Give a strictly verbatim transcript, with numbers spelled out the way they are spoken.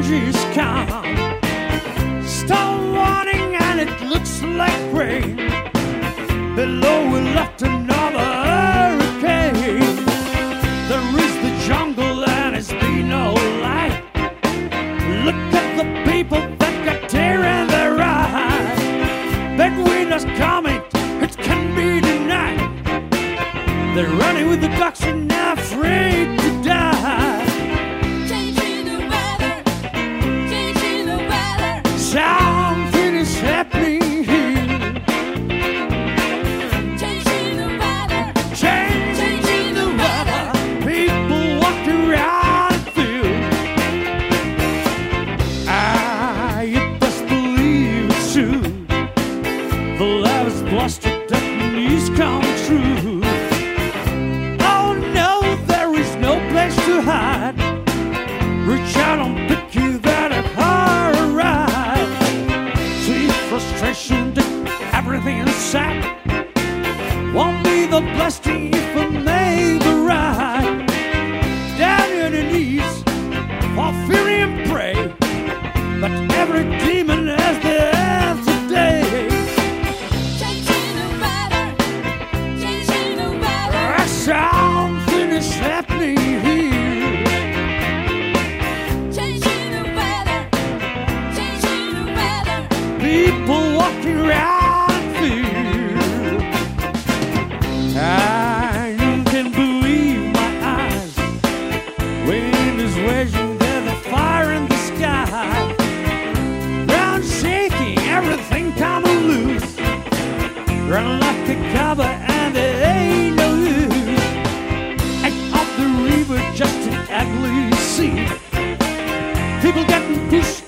change is come. Storm warning and it looks like rain. Below we left another hurricane. There is the jungle and it's been no light. Look at the people that got tear in their eyes. Big winter's coming, it can be denied. They're running with the ducks and not afraid to die. Changing the weather, changing the weather. Something is happening here. Changing the weather, Changing the weather. People walk around and feel. Ah, you best believe it's true. The love is blustered, that news come true. Oh no, there is no place to hide. Reach out and pick you that a hard ride. See frustration to everything inside. Won't be the blessing if I made the right. Down on your knees for fury and prey. But every demon has their answer day. changing the weather, changing the weather. Something is happening here. Changing the weather, changing the weather. People walking around fear. I can believe my eyes. Wind is raging, there's a fire in the sky. Ground shaking, everything coming loose. Run like a cover and there ain't no use. And up the river, just an ugly sea. People getting pushed